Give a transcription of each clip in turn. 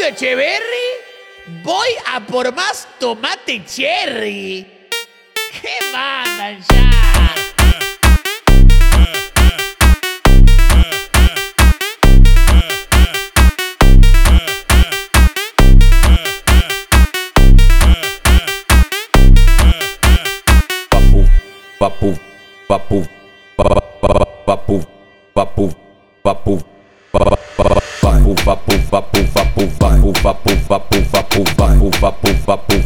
Echeverry, voy a por más tomate cherry. ¿Qué mandan ya? Papu, papu, papu, papu, papu, papu, papu, papu, papu, papu, papu, papu, papu, papu, papu, papu,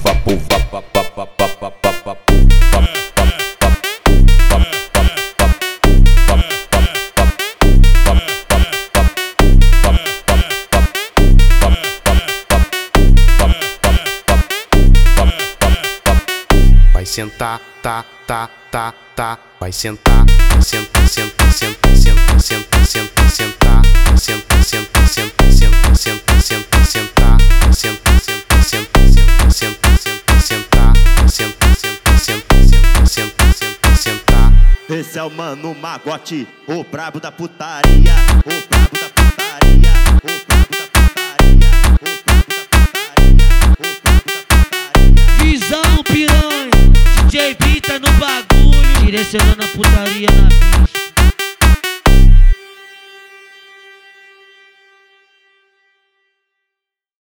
vai sentar, tá, tá, tá, tá, vai sentar, senta, senta, senta, senta, senta, senta, sentar, senta, senta, senta, senta, senta, senta, sentar, senta, senta, senta, senta, senta, senta, sentar, senta, senta, senta, senta, senta, senta, sentar. Esse é o Mano Magote, o brabo da putaria, o brabo da putaria, o brabo da putaria, o brabo da putaria, o brabo da putaria. Visão piranha, DJ Bita no bagulho, direcionando a putaria na pista.